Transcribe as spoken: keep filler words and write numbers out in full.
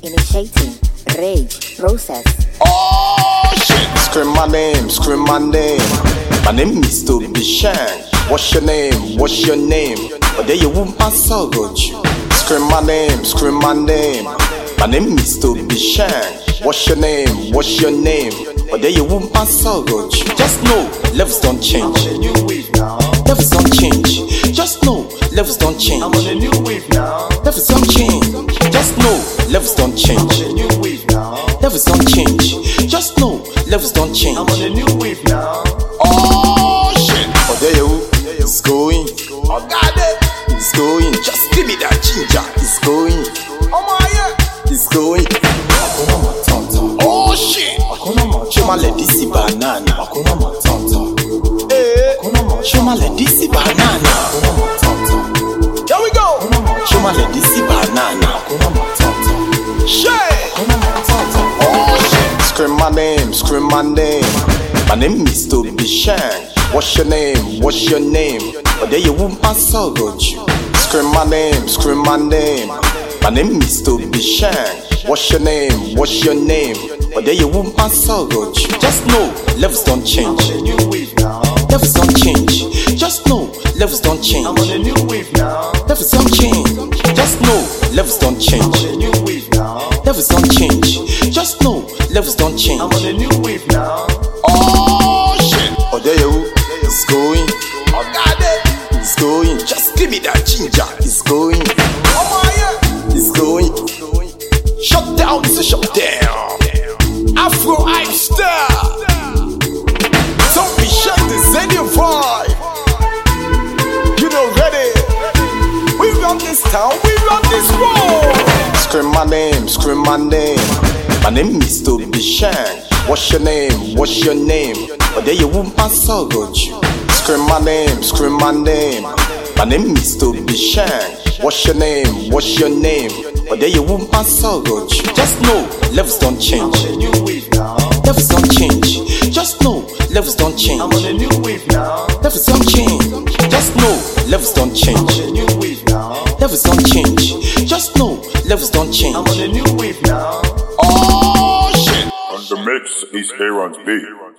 Initiating rage process. Oh shit! Scream my name, scream my name. My name is Toby Shang. What's your name? What's your name? But there you won't pass out, got you. Scream my name, scream my name. My name is Toby Shang. What's your name? What's your name? But there you won't pass out, got you. Just know, levels don't change. I'm on a new wave now. Levels don't change. Just know, levels don't change. I'm on a new wave now. Levels don't change. Just know, levels don't I'm change. on a new wave now. Levels don't change. Just know, levels don't change. I'm on a new wave now. Oh shit! Oh there you, it's going. Oh god, it's going. Just give me that ginger. It's going. Oh my yeah, it's going. Oh shit! Show my lady see banana. Hey, show my lady see banana. Here we go. Show my lady see banana. Shit! Oh shit! Scream my name, scream my name. My name is Toby Shang. What's your name? What's your name? But there you won't pass out, got you. Scream my name, scream my name. My name is Toby Shang. What's your name? What's your name? But there you won't pass out, got you. Just know, levels don't change. I'm on a new wave now. Levels don't change. Just know, levels don't change. I'm on a new wave now. Levels don't change. Just know, levels don't change. I'm on a new wave now. Levels don't change. Just know, levels don't change. I'm on a new wave now. Oh shit! Oh there you, it's going. Oh god, it's going. Just give me that ginger. It's going. Oh my yeah, it's going. Shut down, it's a shut down. Afro hype star. Don't be shy, this ain't your vibe. You know ready? We run this town, we run this road. Scream my name, scream my name. My name is Toby Shang. What's your name? What's your name? But there you won't pass out, got you. Scream my name, scream my name. My name is Toby Shang. What's your name? What's your name? But there you won't pass out, got you. Just know, levels don't I'm change. on a new wave now. Levels don't change. Just know, levels don't change. I'm on a new wave now. Levels don't change. Just know, levels don't I'm change. on a new wave now. Levels don't change. Just know, levels don't change. I'm on a new wave now. Oh shit! On the mix is Aaron's B.